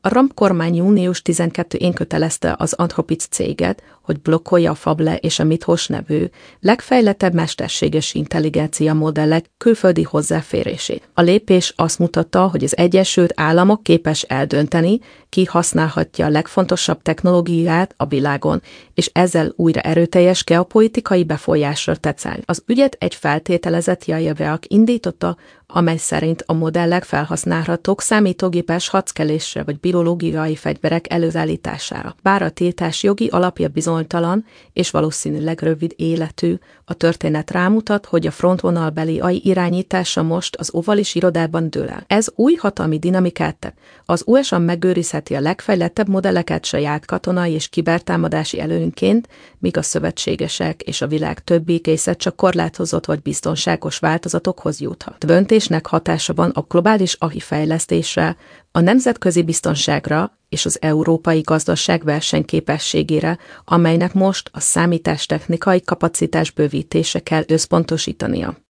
A Trump kormány június 12-én kötelezte az Anthropic céget, hogy blokkolja a Fable és a Mythos nevű legfejlettebb mesterséges intelligencia modellek külföldi hozzáférését. A lépés azt mutatta, hogy az Egyesült Államok képes eldönteni, ki használhatja a legfontosabb technológiát a világon, és ezzel újra erőteljes geopolitikai befolyásra tett szert. Az ügyet egy feltételezett Jailbreak indította, amely szerint a modellek felhasználhatók számítógépes hadkelésre vagy biológiai fegyverek előállítására. Bár a tiltás jogi alapja bizonytalan és valószínűleg rövid életű, a történet rámutat, hogy a frontvonalbeli AI irányítása most az ovalis irodában dől el. Ez új hatalmi dinamikát tett. Az USA megőrizheti a legfejlettebb modelleket saját katonai és kibertámadási előnyként, míg a szövetségesek és a világ többi része csak korlátozott vagy biztonságos változatokhoz juthat. Döntésnek hatása van a globális AI fejlesztésre, a nemzetközi biztonságra és az európai gazdaság versenyképességére, amelynek most a számítástechnikai kapacitás bővítése kell összpontosítania.